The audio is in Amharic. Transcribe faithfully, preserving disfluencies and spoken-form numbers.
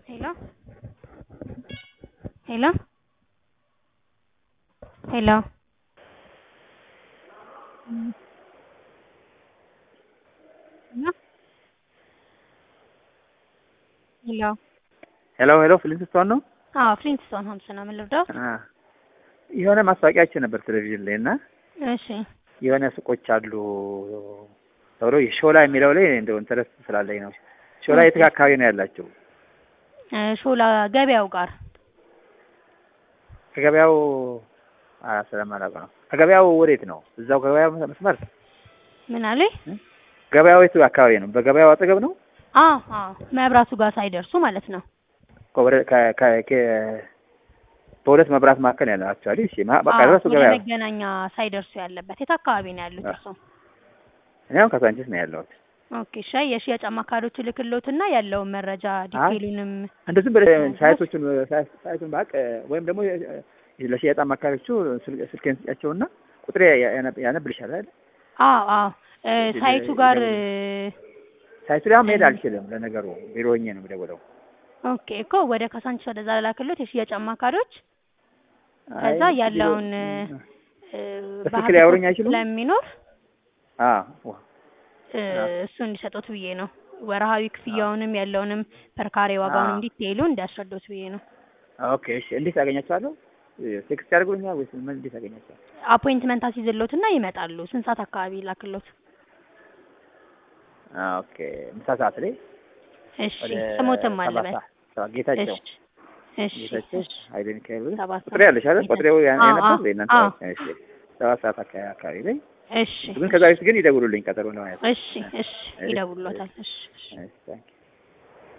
Hello? Hello? Hello? Mm. Hello? Hello? ሄሎ ሄሎ ፍሊንስቶን ነው? አዎ ፍሊንስቶን ሆምስ ነው የምልደው። አ የሆነ ማስታወቂያችን ነበር ቴሌቪዥን ላይ እና እሺ የሆነ ሱቆች አሉ ተብሎ ሾላ የሚለው ላይ እንደው ኢንተረስት ስላለኝ ነው። ሾላ የት አካባቢ ነው ያላችሁ? ሾላ ገበያው ጋር ከገበያው አ ስለማላውቅ ነው። ከገበያው ወዴት ነው? እዛው ገበያው መስመር ምን አለኝ? ገበያው የት አካባቢ ነው? በገበያው አጠገብ ነው? አዎ አዎ መብራቱ ጋር ሳይደርሱ ማለት ነው። ኮብረ ከ ከ በሁለት መብራት ማከል ያለው አክቹአሊ እሺ በቃ ድረሱ ገበያ መገናኛ ሳይደርሱ ያለበት የት አካባቢ ነው ያሉት እርሶ? እኔው ካሳንቺስ ነው ያለሁት። ኦኬ ሻይ የሽያጭ አማካሪዎች ልክሎትና ያለውን መረጃ ዲቴይሉንም እንደዚህ በሳይቶቹን ሳይቱን ባቅ ወይም ደግሞ ለሽያጭ አማካሪዎቹ ስልኬን ስጫቸውና ቁጥሬ ያነብልሻል አይደል? አዎ አዎ ሳይቱ ጋር ሳይቱ ላይ መሄድ አልችልም ለነገሩ ቢሮ ሆኜ ነው የምደውለው። ኦኬ እኮ ወደ ካሳንቺስ ወደዛ ላክሎት የሽያጭ አማካሪዎች ከዛ ያለውን በስልክ ላይ አውሩኝ አይችሉም ለሚኖር አዎ እሱ እንዲሰጡት ብዬ ነው። ወርሃዊ ክፍያውንም ያለውንም ፐርካሬ ዋጋውንም ዲቴይሉ እንዲያስረዱት ብዬ ነው። ኦኬ እሺ እንዴት አገኛቸዋለሁ? ቴክስት ያድርጉልኛል ወይስ ምን እንዴት አገኛቸዋለሁ? አፖይንትመንት አስይዝሎትና ይመጣሉ። ስንት ሰዓት አካባቢ ላክሎት? ኦኬ ምሳ ሰዓት ላይ እሺ ስሞትም አለበት ጌታቸው እሺ ጌታቸው አይደን ከይሉ ቁጥሬ ያለሽ አይደል? ቁጥሬው ያነበር ለእናንተ እሺ ሰባት ሰዓት አካባቢ ላይ እሺ ግን ከዛ በፊት ግን ይደውሉልኝ ቀጠሮ ነው ማለት እሺ እሺ ይደውሉታል። እሺ እሺ